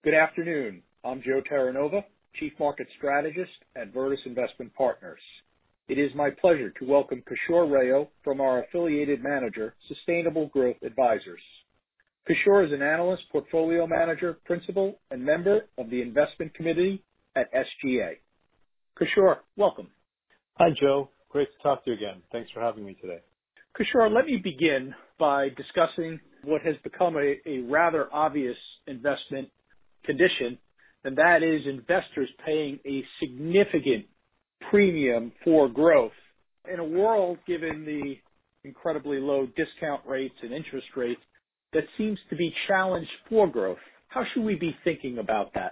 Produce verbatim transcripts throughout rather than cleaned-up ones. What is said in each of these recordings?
Good afternoon. I'm Joe Terranova, Chief Market Strategist at Virtus Investment Partners. It is my pleasure to welcome Kishore Rayo from our affiliated manager, Sustainable Growth Advisors. Kishore is an analyst, portfolio manager, principal, and member of the investment committee at S G A. Kishore, welcome. Hi, Joe. Great to talk to you again. Thanks for having me today. Kishore, let me begin by discussing what has become a, a rather obvious investment condition, and that is investors paying a significant premium for growth. In a world, given the incredibly low discount rates and interest rates, that seems to be challenged for growth. How should we be thinking about that?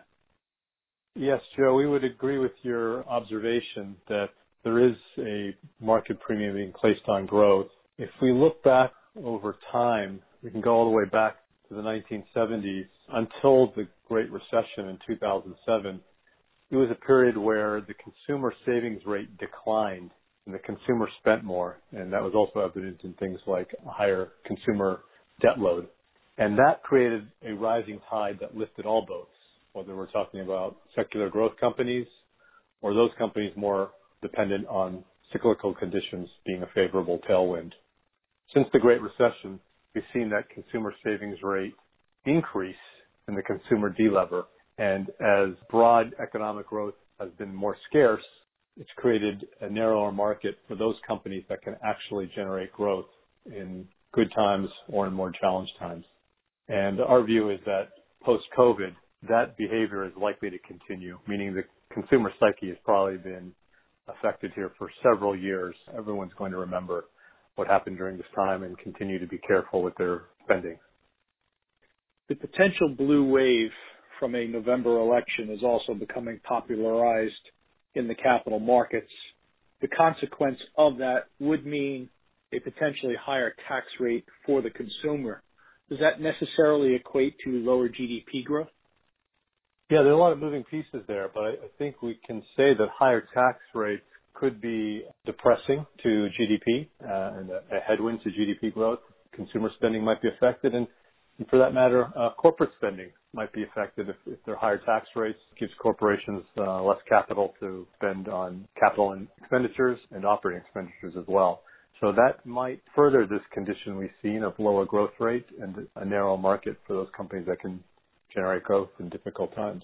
Yes, Joe, we would agree with your observation that there is a market premium being placed on growth. If we look back over time, we can go all the way back to the nineteen seventies until the Great Recession in two thousand seven. It was a period where the consumer savings rate declined and the consumer spent more, and that was also evident in things like a higher consumer debt load. And that created a rising tide that lifted all boats, whether we're talking about secular growth companies or those companies more dependent on cyclical conditions being a favorable tailwind. Since the Great Recession, we've seen that consumer savings rate increase and the consumer delever. And as broad economic growth has been more scarce, it's created a narrower market for those companies that can actually generate growth in good times or in more challenged times. And our view is that post-COVID, that behavior is likely to continue, meaning the consumer psyche has probably been affected here for several years. Everyone's going to remember what happened during this time and continue to be careful with their spending. The potential blue wave from a November election is also becoming popularized in the capital markets. The consequence of that would mean a potentially higher tax rate for the consumer. Does that necessarily equate to lower G D P growth? Yeah, there are a lot of moving pieces there, but I think we can say that higher tax rates could be depressing to G D P uh, and a, a headwind to G D P growth. Consumer spending might be affected, and, and for that matter, uh, corporate spending might be affected if, if there are higher tax rates. It gives corporations uh, less capital to spend on capital and expenditures and operating expenditures as well. So that might further this condition we've seen of lower growth rate and a narrow market for those companies that can generate growth in difficult times.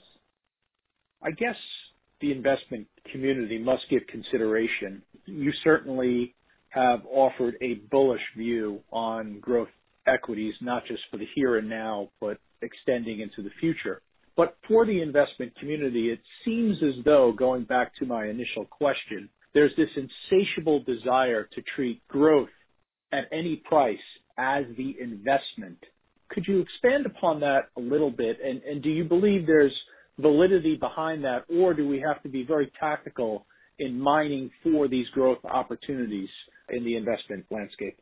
I guess the investment community must give consideration. You certainly have offered a bullish view on growth equities, not just for the here and now, but extending into the future. But for the investment community, it seems as though, going back to my initial question, there's this insatiable desire to treat growth at any price as the investment. Could you expand upon that a little bit? And, and do you believe there's validity behind that, or do we have to be very tactical in mining for these growth opportunities in the investment landscape?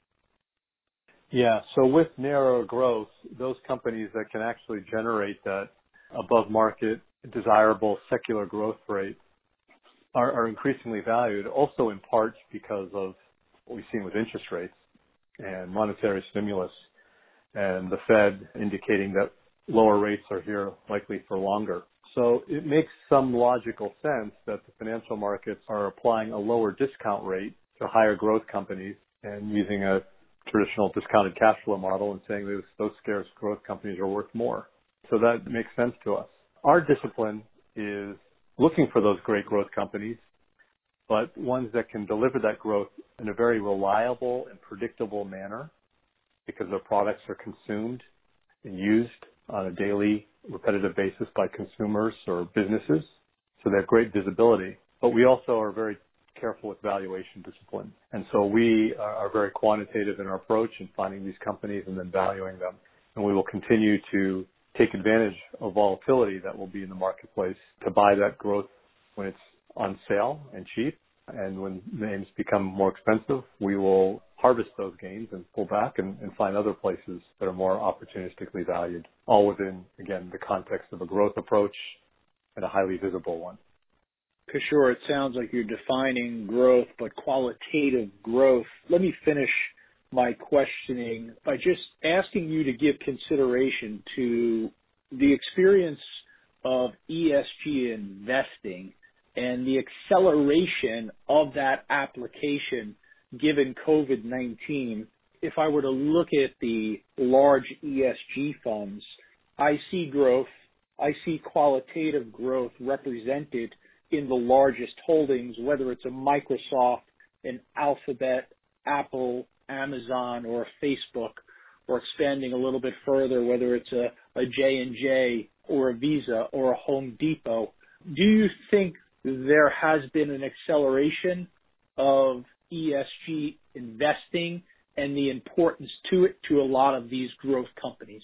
Yeah, so with narrower growth, those companies that can actually generate that above market, desirable secular growth rate are, are increasingly valued, also in part because of what we've seen with interest rates and monetary stimulus and the Fed indicating that lower rates are here likely for longer. So it makes some logical sense that the financial markets are applying a lower discount rate to higher growth companies and using a traditional discounted cash flow model and saying those, those scarce growth companies are worth more. So that makes sense to us. Our discipline is looking for those great growth companies, but ones that can deliver that growth in a very reliable and predictable manner because their products are consumed and used on a daily, repetitive basis by consumers or businesses. So they have great visibility. But we also are very careful with valuation discipline. And so we are very quantitative in our approach in finding these companies and then valuing them. And we will continue to take advantage of volatility that will be in the marketplace to buy that growth when it's on sale and cheap. And when names become more expensive, we will harvest those gains and pull back and, and find other places that are more opportunistically valued, all within, again, the context of a growth approach and a highly visible one. Kishore, it sounds like you're defining growth, but qualitative growth. Let me finish my questioning by just asking you to give consideration to the experience of E S G investing and the acceleration of that application given COVID nineteen. If I were to look at the large E S G funds, I see growth, I see qualitative growth represented in the largest holdings, whether it's a Microsoft, an Alphabet, Apple, Amazon, or a Facebook, or expanding a little bit further, whether it's a, a J and J or a Visa or a Home Depot. Do you think there has been an acceleration of E S G investing and the importance to it to a lot of these growth companies?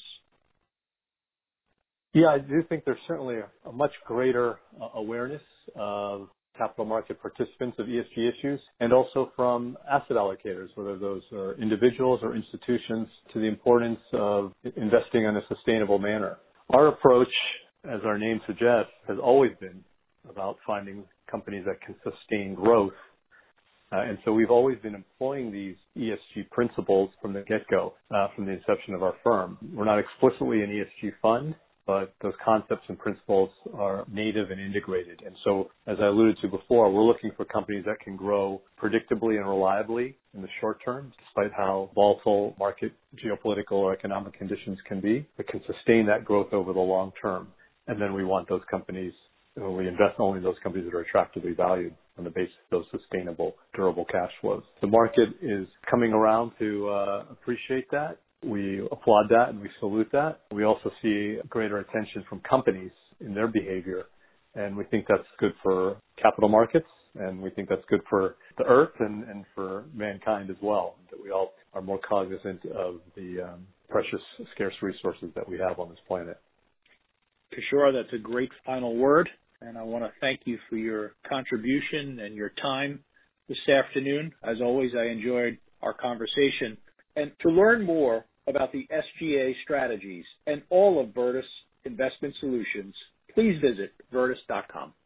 Yeah, I do think there's certainly a, a much greater uh, awareness of capital market participants of E S G issues, and also from asset allocators, whether those are individuals or institutions, to the importance of investing in a sustainable manner. Our approach, as our name suggests, has always been about finding companies that can sustain growth. Uh, and so we've always been employing these E S G principles from the get-go, uh, from the inception of our firm. We're not explicitly an E S G fund, but those concepts and principles are native and integrated. And so, as I alluded to before, we're looking for companies that can grow predictably and reliably in the short term, despite how volatile market, geopolitical, or economic conditions can be, that can sustain that growth over the long term. And then we want those companies, we invest only in those companies that are attractively valued on the basis of those sustainable, durable cash flows. The market is coming around to uh, appreciate that. We applaud that and we salute that. We also see greater attention from companies in their behavior, and we think that's good for capital markets, and we think that's good for the earth and, and for mankind as well, that we all are more cognizant of the um, precious, scarce resources that we have on this planet. Kishore, that's a great final word, and I want to thank you for your contribution and your time this afternoon. As always, I enjoyed our conversation. And to learn more about the S G A strategies and all of Virtus Investment Solutions, please visit virtus dot com.